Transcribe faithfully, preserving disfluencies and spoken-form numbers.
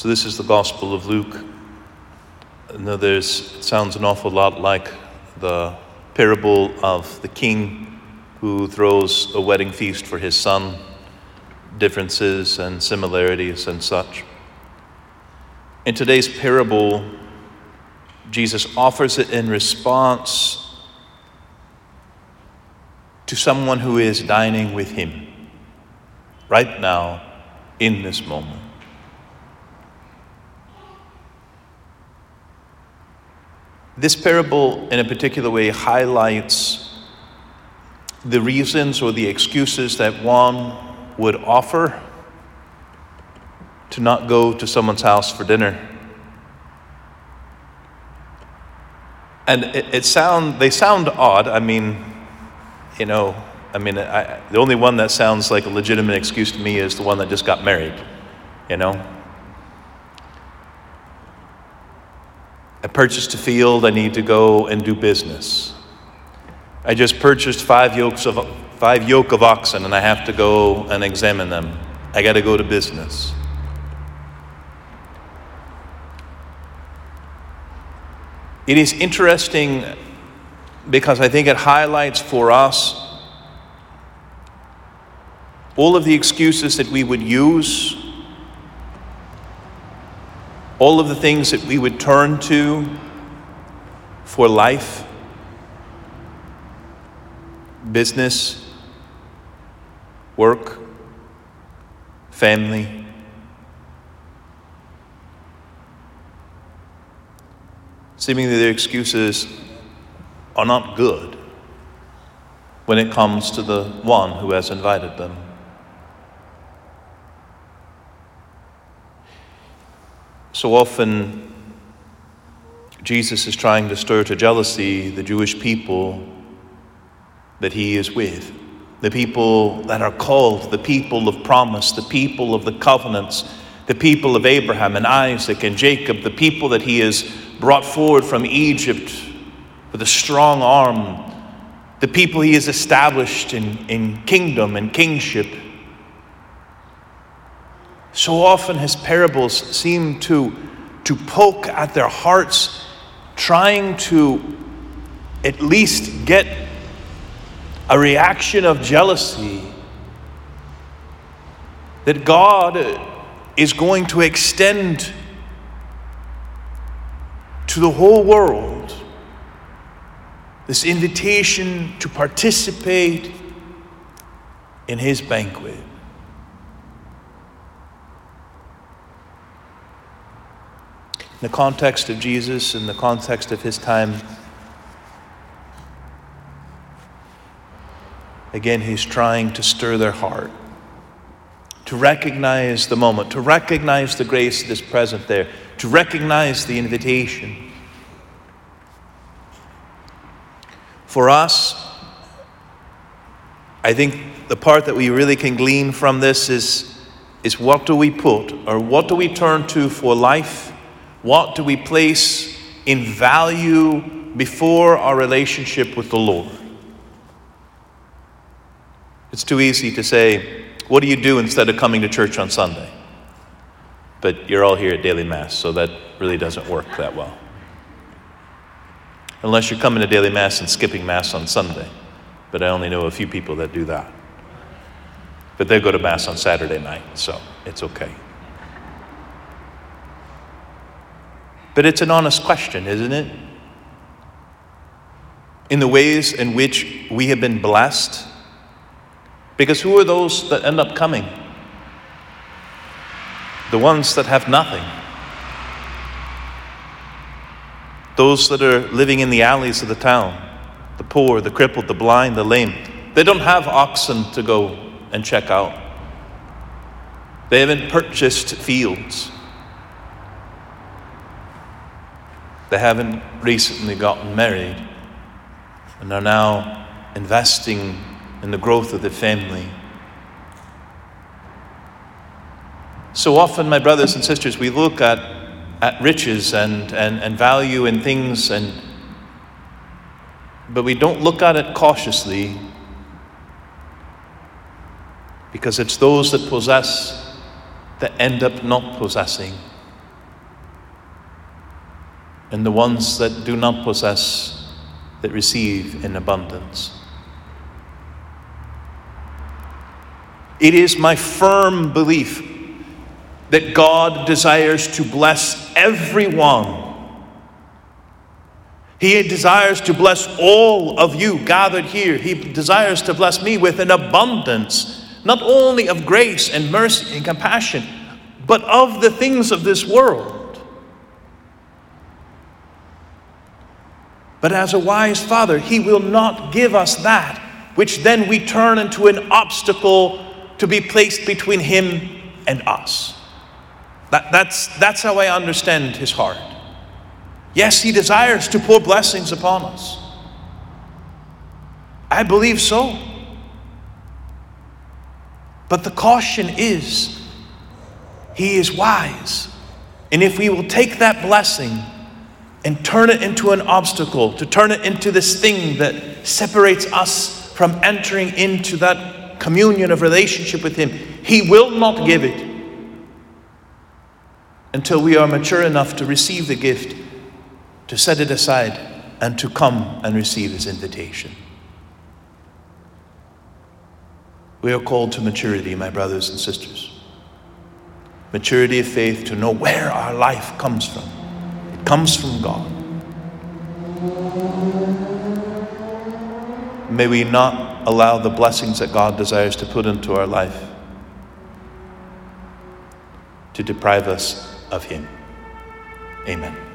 So this is the Gospel of Luke. Now there's, it sounds an awful lot like the parable of the king who throws a wedding feast for his son, differences and similarities and such. In today's parable, Jesus offers it in response to someone who is dining with him right now in this moment. This parable, in a particular way, highlights the reasons or the excuses that one would offer to not go to someone's house for dinner. And it, it sound they sound odd. I mean, you know, I mean, I, the only one that sounds like a legitimate excuse to me is the one that just got married, you know. I purchased a field, I need to go and do business. I just purchased five yokes of five yoke of oxen and I have to go and examine them. I got to go to business. It is interesting because I think it highlights for us all of the excuses that we would use, all of the things that we would turn to for life, business, work, family. Seemingly their excuses are not good when it comes to the one who has invited them. So often, Jesus is trying to stir to jealousy the Jewish people that he is with, the people that are called, the people of promise, the people of the covenants, the people of Abraham and Isaac and Jacob, the people that he has brought forward from Egypt with a strong arm, the people he has established in, in kingdom and kingship. So often his parables seem to, to poke at their hearts, trying to at least get a reaction of jealousy that God is going to extend to the whole world this invitation to participate in his banquet. In the context of Jesus, in the context of his time, again, he's trying to stir their heart, to recognize the moment, to recognize the grace that is present there, to recognize the invitation. For us, I think the part that we really can glean from this is, is what do we put, or what do we turn to for life? What do we place in value before our relationship with the Lord? It's too easy to say, what do you do instead of coming to church on Sunday? But you're all here at daily Mass, so that really doesn't work that well. Unless you're coming to daily Mass and skipping Mass on Sunday. But I only know a few people that do that. But they go to Mass on Saturday night, so it's okay. But it's an honest question, isn't it? In the ways in which we have been blessed. Because who are those that end up coming? The ones that have nothing. Those that are living in the alleys of the town. The poor, the crippled, the blind, the lame. They don't have oxen to go and check out. They haven't purchased fields. They haven't recently gotten married and are now investing in the growth of the family. So often, my brothers and sisters, we look at, at riches and, and, and value in things, and but we don't look at it cautiously, because it's those that possess that end up not possessing. and the ones that do not possess, that receive in abundance. It is my firm belief that God desires to bless everyone. He desires to bless all of you gathered here. He desires to bless me with an abundance, not only of grace and mercy and compassion, but of the things of this world. But as a wise Father, He will not give us that, which then we turn into an obstacle to be placed between Him and us. That, that's, that's how I understand His heart. Yes, He desires to pour blessings upon us. I believe so. But the caution is, He is wise. And if we will take that blessing and turn it into an obstacle, to turn it into this thing that separates us from entering into that communion of relationship with Him, He will not give it until we are mature enough to receive the gift, to set it aside, and to come and receive His invitation. We are called to maturity, my brothers and sisters. Maturity of faith, to know where our life comes from. It comes from God. May we not allow the blessings that God desires to put into our life to deprive us of Him. Amen.